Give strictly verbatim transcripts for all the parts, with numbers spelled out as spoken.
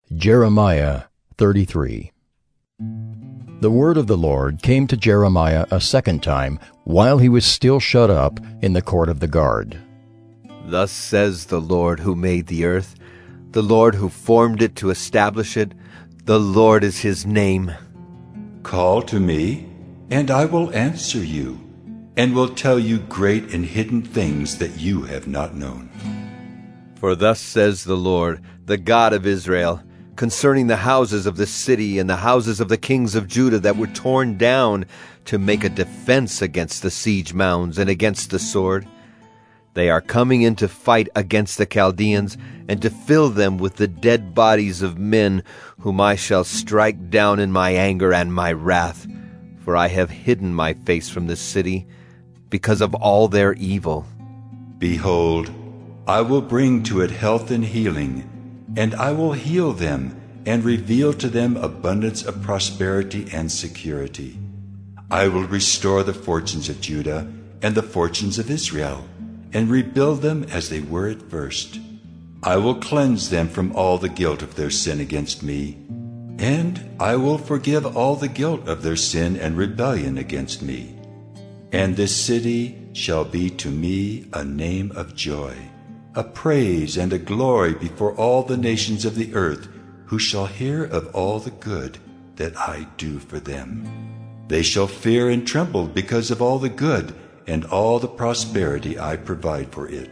Jeremiah thirty-three. The word of the Lord came to Jeremiah a second time while he was still shut up in the court of the guard. Thus says the Lord who made the earth, the Lord who formed it to establish it, the Lord is his name. Call to me, and I will answer you, and will tell you great and hidden things that you have not known. For thus says the Lord, the God of Israel, concerning the houses of this city and the houses of the kings of Judah that were torn down to make a defense against the siege mounds and against the sword. They are coming in to fight against the Chaldeans and to fill them with the dead bodies of men whom I shall strike down in my anger and my wrath. For I have hidden my face from this city because of all their evil. Behold, I will bring to it health and healing, and I will heal them and reveal to them abundance of prosperity and security. I will restore the fortunes of Judah and the fortunes of Israel, and rebuild them as they were at first. I will cleanse them from all the guilt of their sin against me, and I will forgive all the guilt of their sin and rebellion against me. And this city shall be to me a name of joy, a praise and a glory before all the nations of the earth, who shall hear of all the good that I do for them. They shall fear and tremble because of all the good and all the prosperity I provide for it.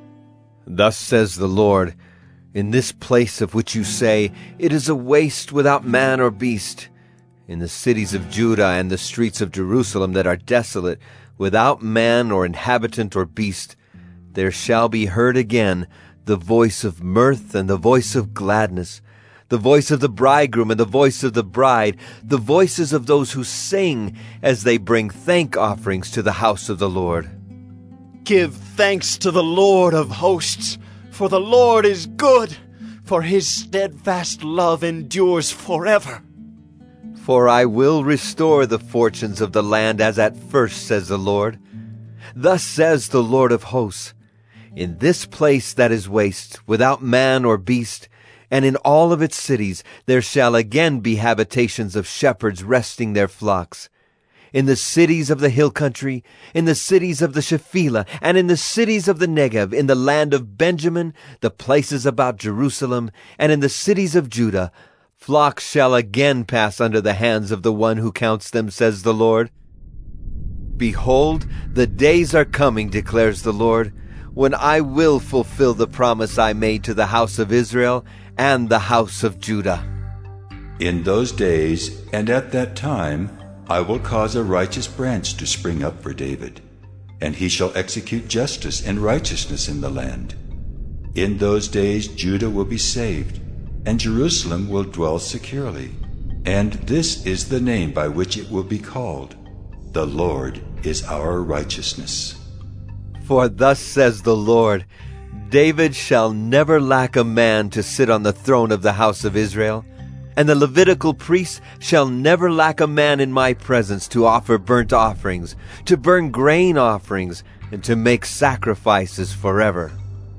Thus says the Lord, in this place of which you say, it is a waste without man or beast, in the cities of Judah and the streets of Jerusalem that are desolate, without man or inhabitant or beast, there shall be heard again the voice of mirth and the voice of gladness, the voice of the bridegroom and the voice of the bride, the voices of those who sing as they bring thank offerings to the house of the Lord. Give thanks to the Lord of hosts, for the Lord is good, for his steadfast love endures forever. For I will restore the fortunes of the land as at first, says the Lord. Thus says the Lord of hosts, in this place that is waste, without man or beast, and in all of its cities there shall again be habitations of shepherds resting their flocks. In the cities of the hill country, in the cities of the Shephelah, and in the cities of the Negev, in the land of Benjamin, the places about Jerusalem, and in the cities of Judah, flocks shall again pass under the hands of the one who counts them, says the Lord. Behold, the days are coming, declares the Lord, when I will fulfill the promise I made to the house of Israel and the house of Judah. In those days and at that time I will cause a righteous branch to spring up for David, and he shall execute justice and righteousness in the land. In those days Judah will be saved, and Jerusalem will dwell securely. And this is the name by which it will be called: The Lord is our righteousness. For thus says the Lord, David shall never lack a man to sit on the throne of the house of Israel, and the Levitical priests shall never lack a man in my presence to offer burnt offerings, to burn grain offerings, and to make sacrifices forever.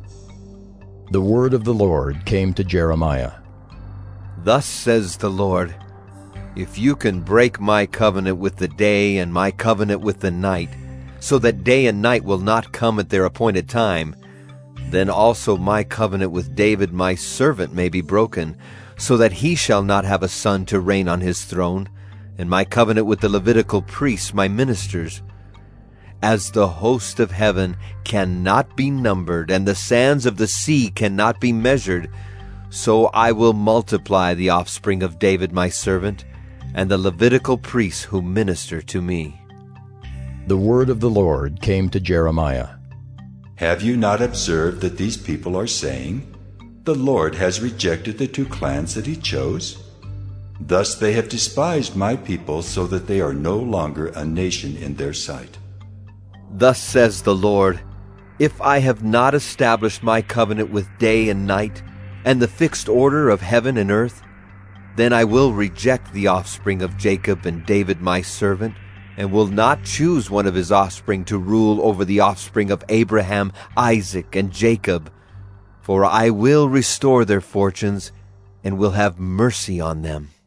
The word of the Lord came to Jeremiah. Thus says the Lord, if you can break my covenant with the day and my covenant with the night, so that day and night will not come at their appointed time, then also my covenant with David my servant may be broken, so that he shall not have a son to reign on his throne, and my covenant with the Levitical priests my ministers. As the host of heaven cannot be numbered, and the sands of the sea cannot be measured, so I will multiply the offspring of David my servant, and the Levitical priests who minister to me. The word of the Lord came to Jeremiah. Have you not observed that these people are saying, the Lord has rejected the two clans that he chose? Thus they have despised my people, so that they are no longer a nation in their sight. Thus says the Lord, if I have not established my covenant with day and night, and the fixed order of heaven and earth, then I will reject the offspring of Jacob and David my servant, and will not choose one of his offspring to rule over the offspring of Abraham, Isaac, and Jacob. For I will restore their fortunes, and will have mercy on them.